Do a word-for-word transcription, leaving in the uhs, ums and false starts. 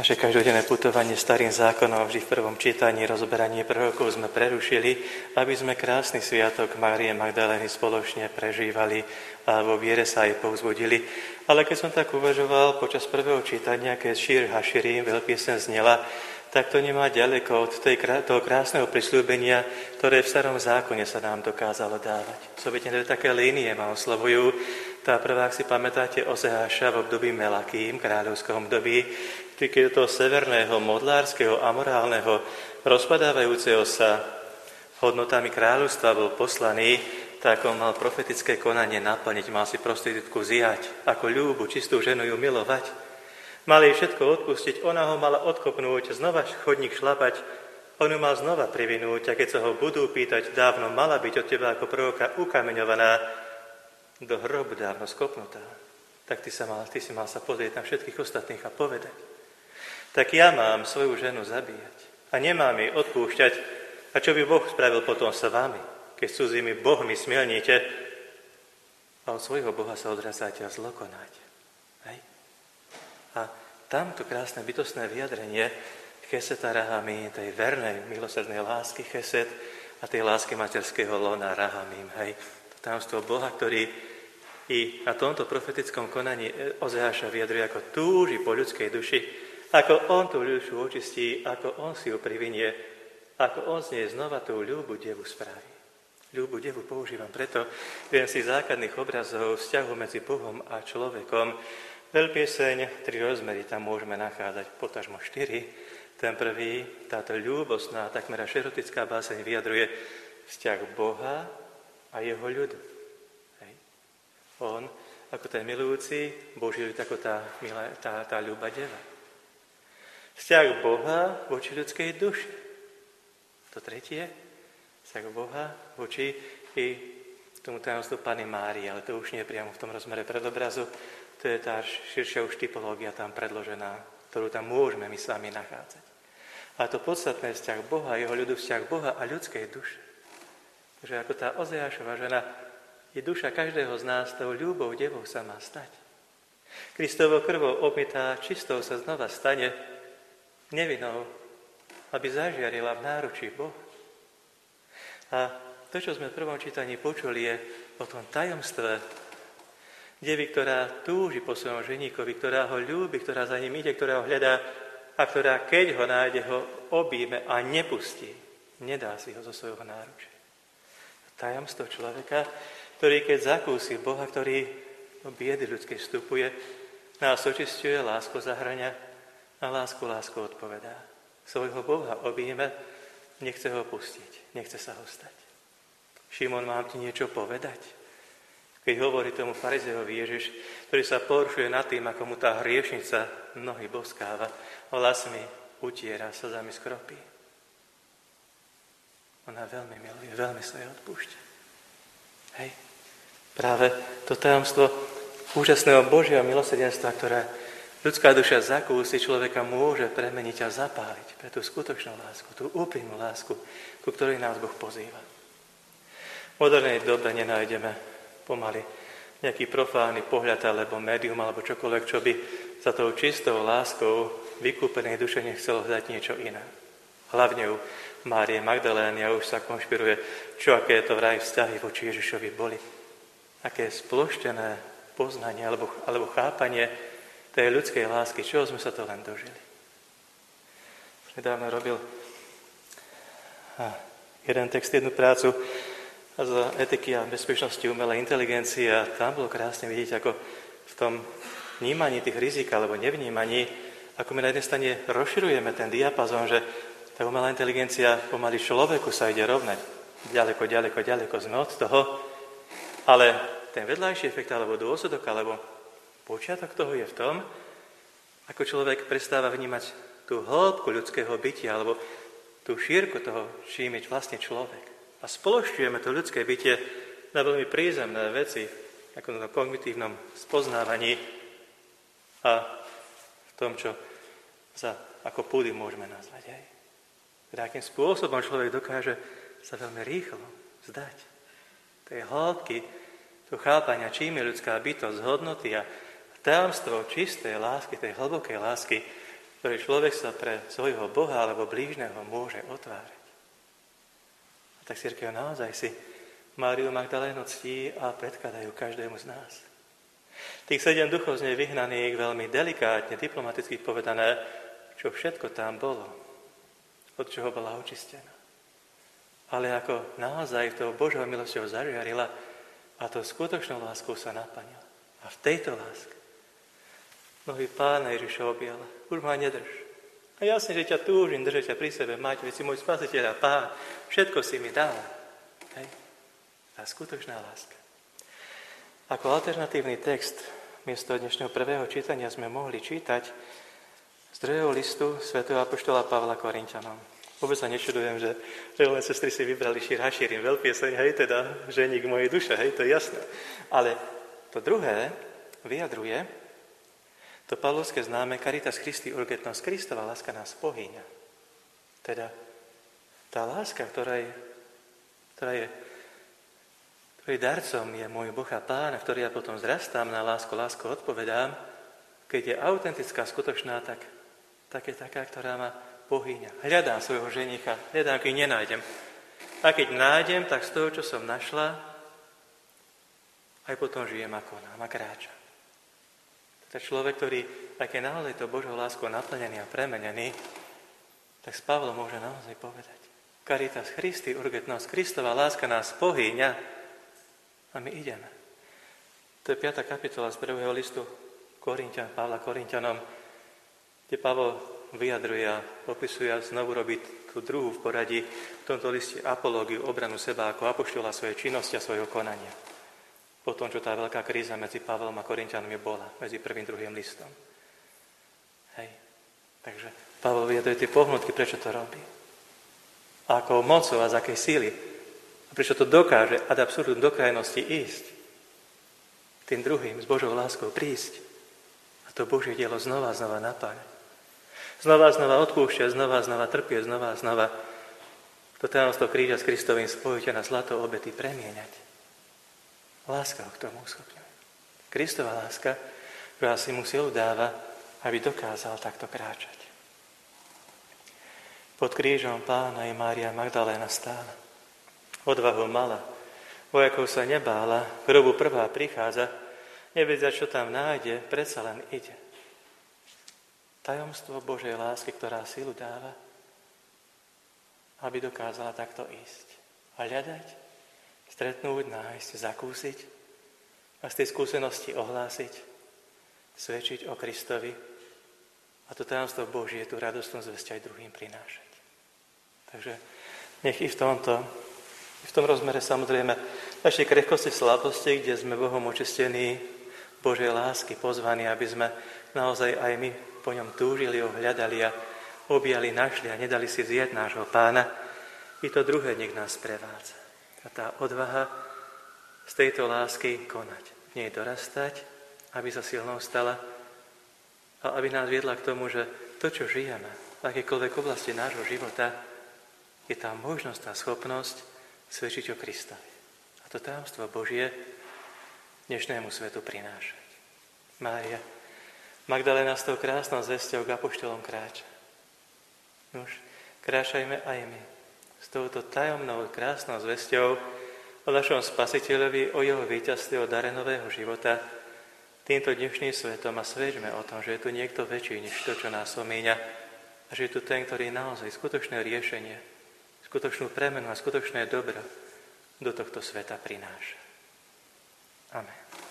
Naše každodenné putovanie starým zákonom vždy v prvom čítaní rozoberanie prorokov sme prerušili, aby sme krásny sviatok Márie Magdalény spoločne prežívali a vo viere sa aj povzbudili. Ale keď som tak uvažoval počas prvého čítania, keď Šír Haširim veľpiesen znela, tak to nemá ďaleko od tej, toho krásneho prisľúbenia, ktoré v starom zákone sa nám dokázalo dávať. Sobitne také línie ma oslovujú. Tá prvá, ak si pamätáte, Ozeáša v období Melakým, kráľovskom období, keď do toho severného, modlárskeho, amorálneho, rozpadávajúceho sa hodnotami kráľovstva bol poslaný, tak on mal profetické konanie naplniť, mal si prostitútku zjať, ako ľúbu, čistú ženu ju milovať. Mal jej všetko odpustiť, ona ho mala odkopnúť, znova chodník šlapať, on ju mal znova privinúť, a keď sa ho budú pýtať, dávno mala byť od teba ako proroka ukameňovaná, do hrobu dávno skopnutá, tak ty, sa mal, ty si mal sa pozrieť na všetkých ostatných a povedať, tak ja mám svoju ženu zabíjať a nemám jej odpúšťať, a čo by Boh spravil potom s vami, keď s cudzými bohmi smielníte a od svojho Boha sa odrazáte a zlo konáte. Hej? A tamto krásne bytostné vyjadrenie chesed a rahamím, tej vernej milosrdnej lásky chesed a tej lásky materského lona rahamím, hej, to tajomstvo Boha, ktorý i na tomto profetickom konaní Ozeáša vyjadruje, ako túži po ľudskej duši, ako on tú dušu očistí, ako on si ju privinie, ako on z nej znova tú ľúbu devu spraví. Ľúbu devu používam preto, viem si základných obrazov vzťahu medzi Bohom a človekom. Veľpieseň, tri rozmery tam môžeme nachádzať, potažmo štyri. Ten prvý, táto ľúbostná, takmer až erotická báseň vyjadruje vzťah Boha a jeho ľudu. Hej. On, ako ten milujúci, Boží ľud, ako tá, milá, tá, tá ľúba deva. Vzťah Boha voči ľudskej duši. To tretie, vzťah Boha voči i tomu tajomstvu Panny Márie, ale to už nie je priamo v tom rozmere predobrazu, to je tá širšia už typológia tam predložená, ktorú tam môžeme my s vami nachádzať. A to podstatné vzťah Boha, jeho ľudu, vzťah Boha a ľudskej duše. Takže ako tá Ozeášova žena, je duša každého z nás, tou ľúbou devou sa má stať. Kristovo krvou obmytá čistou sa znova stane nevinnou, aby zažiarila v náručí Boha. A to, čo sme v prvom čítaní počuli, je o tom tajomstve devy, ktorá túži po svojom ženíkovi, ktorá ho ľúbi, ktorá za ním ide, ktorá ho hľadá a ktorá, keď ho nájde, ho objíme a nepustí. Nedá si ho zo svojho náručia. Tajomstvo človeka, ktorý keď zakúsi Boha, ktorý do biedy ľudskej vstupuje, nás očisťuje, lásku zahrania a lásku, lásku odpovedá. Svojho Boha objíme, nechce ho pustiť, nechce sa ho stať. Šimon, mám ti niečo povedať? Keď hovorí tomu farizejovi Ježiš, ktorý sa porušuje nad tým, ako mu tá hriešnica nohy boskáva, vlasmi utiera, slzami skropí. Ona veľmi miluje, veľmi sa jej odpúšťa. Hej. Práve to tajomstvo úžasného Božieho milosrdenstva, ktoré ľudská duša zakúsi, človeka môže premeniť a zapáliť pre tú skutočnú lásku, tú úprimnú lásku, ku ktorej nás Boh pozýva. V modernej dobe nenájdeme pomaly nejaký profánny pohľad alebo médium alebo čokoľvek, čo by za tou čistou láskou vykúpenej duše nechcelo hľadať niečo iné. Hlavne u Márie Magdalény a už sa konšpiruje, čo aké to vraj vzťahy voči Ježišovi boli. Aké sploštené poznanie alebo, alebo chápanie tej ľudskej lásky, čoho sme sa to len dožili. Nedávno robil jeden text, jednu prácu z etiky a bezpečnosti umelej inteligencie a tam bolo krásne vidieť, ako v tom vnímaní tých rizik alebo nevnímaní, ako my na jednej strane rozširujeme ten diapazón, že tá umelá inteligencia pomaly človeku sa ide rovnať. Ďaleko, ďaleko, ďaleko sme od toho, ale ten vedľajší efekt alebo dôsledok, alebo počiatok toho je v tom, ako človek prestáva vnímať tú hĺbku ľudského bytia alebo tú šírku toho, čím je vlastne človek. A spoločňujeme to ľudské bytie na veľmi prízemné veci, ako na kognitívnom spoznávaní a v tom, čo za, ako púdy môžeme nazvať. Hej. Teda akým spôsobom človek dokáže sa veľmi rýchlo vzdať tej hĺbky, to chápania, čím je ľudská bytosť, hodnoty a tajomstvo čistej lásky, tej hlbokej lásky, ktorý človek sa pre svojho Boha alebo blížneho môže otvárať. A tak cirkev naozaj si Máriu Magdalénu ctí a predkladajú každému z nás. Tých sedem duchov z nej vyhnaných, veľmi delikátne, diplomaticky povedané, čo všetko tam bolo, od čoho bola očistená. Ale ako naozaj tou Božou milosťou zažiarila a to skutočnou láskou sa naplnila. A v tejto láske nohy Pána Ježiša objala. Už ma nedrž. A jasne, že ťa túžim, držať ťa pri sebe, mať, veď si môj spasiteľ a Pán. Všetko si mi dal. Hej. Tá skutočná láska. Ako alternatívny text miesto dnešného prvého čítania sme mohli čítať z druhého listu svätého apoštola Pavla Korinťanom. Vôbec sa nečudujem, že reholné sestry si vybrali Šír hašírim, veľpieseň, hej, teda ženík mojej duše, hej, to je jasné. Ale to druhé vyjadruje to pavlovské známe Caritas Christi urgentnos, Kristova láska nás pohýňa. Teda tá láska, ktorá je, ktorá je ktorý darcom je môj Boh a Pán, ktorý ja potom zrastám na lásku, lásku odpovedám, keď je autentická, skutočná, tak, tak je taká, ktorá ma pohýňa. Hľadám svojho ženicha, hľadám, keď nenájdem. A keď nájdem, tak z toho, čo som našla, aj potom žijem ako nám a kráčam. Teda človek, ktorý, ak je naozaj to Božou láskou naplnený a premenený, tak s Pavlom môže naozaj povedať: Caritas Christi urgentnos, Kristova láska nás pohýňa, a my ideme. To je piata kapitola z prvého listu Korinťan, Pavla Korinťanom, kde Pavol vyjadruje a opisuje a znovu robí tú druhú v poradí v tomto liste apológiu, obranu seba ako apoštola svojej činnosti a svojho konania. Po tom, čo tá veľká kríza medzi Pavlom a Korinťanmi bola, medzi prvým a druhým listom. Hej. Takže Pavol vyjadruje tie pohnutky, prečo to robí. A ako mocou a z akej síly. A prečo to dokáže ad absurdum do krajnosti ísť, tým druhým s Božou láskou prísť a to Božie dielo znova a znova napájať. Znova a znova odpúšťať, znova a znova trpieť, znova a znova to tajomstvo kríža s Kristovým spojiť a na zlato obety premieňať. Láska ho k tomu uschopňuje. Kristova láska, ktorá si mu silu dáva, aby dokázal takto kráčať. Pod krížom Pána i Mária Magdaléna stála. Odvahu mala, vojakov sa nebála, k hrobu prvá prichádza, nevedia, čo tam nájde, predsa len ide. Tajomstvo Božej lásky, ktorá silu dáva, aby dokázala takto ísť. A hľadať, stretnúť, nájsť, zakúsiť a z tej skúsenosti ohlásiť, svedčiť o Kristovi a to tajomstvo Božie, tú radostnú zvesť aj druhým prinášať. Takže nech i v tomto V tom rozmere samozrejme našej krehkosti, slabosti, kde sme Bohom očistení, Božej lásky pozvaní, aby sme naozaj aj my po ňom túžili, ho hľadali a objali, našli a nedali si vziať nášho Pána. I to druhé nech nás prevádza. A tá odvaha z tejto lásky konať, v nej dorastať, aby sa silnou stala a aby nás viedla k tomu, že to, čo žijeme, v akékoľvek oblasti nášho života, je tá možnosť, tá schopnosť svedčiť o Kristovi. A to tajomstvo Božie dnešnému svetu prinášať. Mária Magdaléna s tou krásnou zvesťou k apoštolom kráča. Nuž, kráčajme aj my s touto tajomnou krásnou zvesťou o našom Spasiteľovi, o jeho víťazstve, o dare nového života týmto dnešným svetom a svedčme o tom, že je tu niekto väčší než to, čo nás omíňa a že je tu ten, ktorý naozaj skutočné riešenie, skutočnú premenu a skutočné dobro do tohto sveta prináša. Amen.